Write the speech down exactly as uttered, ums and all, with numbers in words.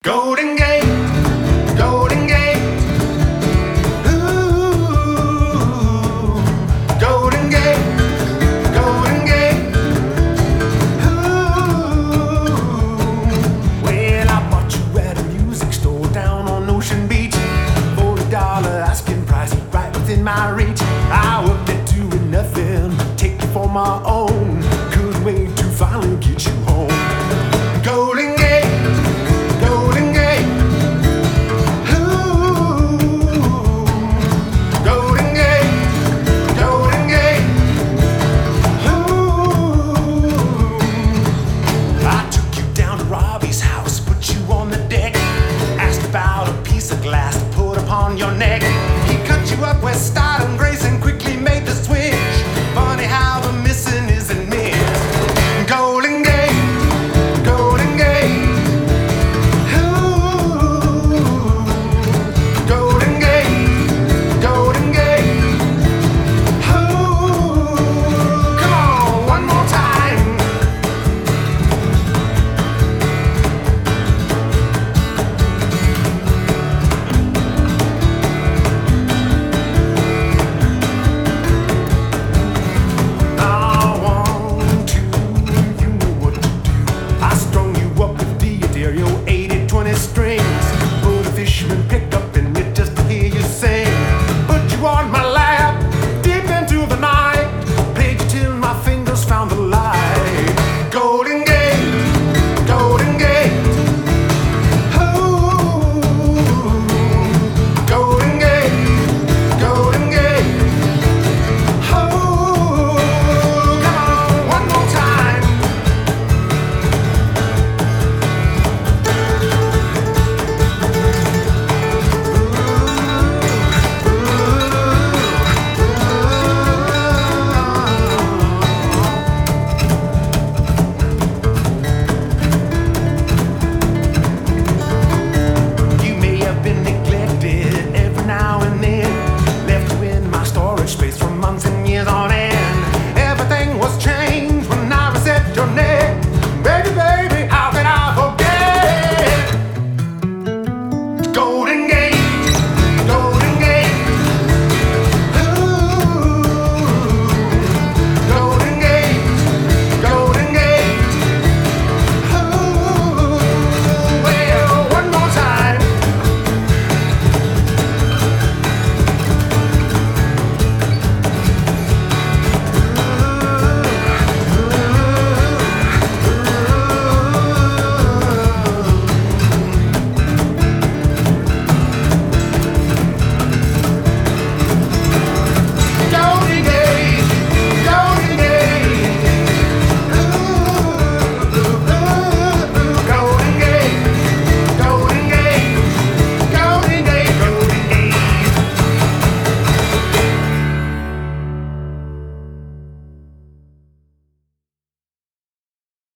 Golden Gate, Golden Gate, ooh, Golden Gate, Golden Gate, ooh. Well, I bought you at a music store down on Ocean Beach, forty dollar asking price, right within my reach. I worked at doing nothing, take you for my own. Couldn't wait to finally get you home. Golden Gate. Glass to put upon your neck. He cut you up with style and grace and quickly made the switch. Funny how the missing isn't missed. Golden Gate, Golden Gate, ooh, Golden Gate, Golden Gate, ooh. Come on, one more time. Strings.